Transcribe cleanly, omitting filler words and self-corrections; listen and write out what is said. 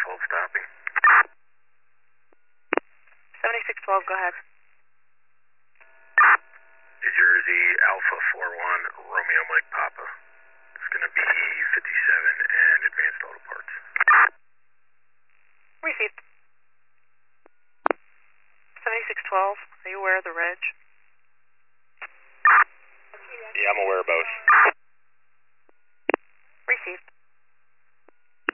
7612 stopping. 7612, go ahead. New Jersey, Alpha 41, Romeo Mike